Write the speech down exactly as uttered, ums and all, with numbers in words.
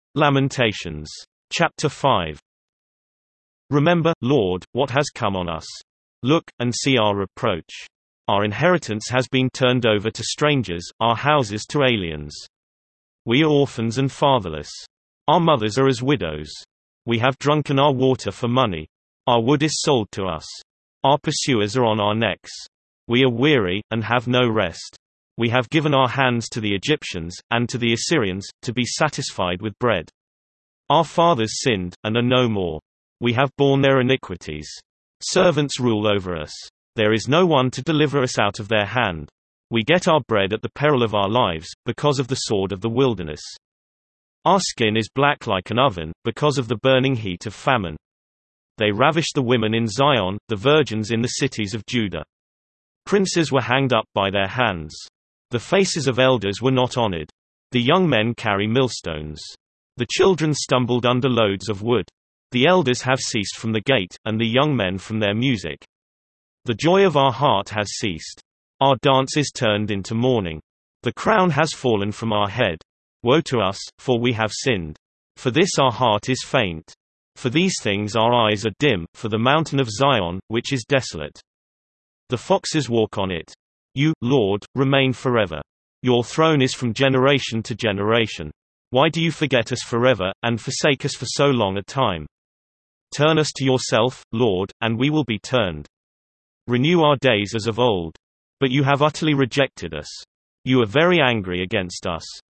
Lamentations. Chapter five. Remember, Lord, what has come on us. Look, and see our reproach. Our inheritance has been turned over to strangers, our houses to aliens. We are orphans and fatherless. Our mothers are as widows. We have drunken our water for money. Our wood is sold to us. Our pursuers are on our necks. We are weary, and have no rest. We have given our hands to the Egyptians, and to the Assyrians, to be satisfied with bread. Our fathers sinned, and are no more. We have borne their iniquities. Servants rule over us. There is no one to deliver us out of their hand. We get our bread at the peril of our lives, because of the sword of the wilderness. Our skin is black like an oven, because of the burning heat of famine. They ravished the women in Zion, the virgins in the cities of Judah. Princes were hanged up by their hands. The faces of elders were not honored. The young men carry millstones. The children stumbled under loads of wood. The elders have ceased from the gate, and the young men from their music. The joy of our heart has ceased. Our dance is turned into mourning. The crown has fallen from our head. Woe to us, for we have sinned. For this our heart is faint. For these things our eyes are dim, for the mountain of Zion, which is desolate. The foxes walk on it. You, Lord, remain forever. Your throne is from generation to generation. Why do you forget us forever, and forsake us for so long a time? Turn us to yourself, Lord, and we will be turned. Renew our days as of old. But you have utterly rejected us. You are very angry against us.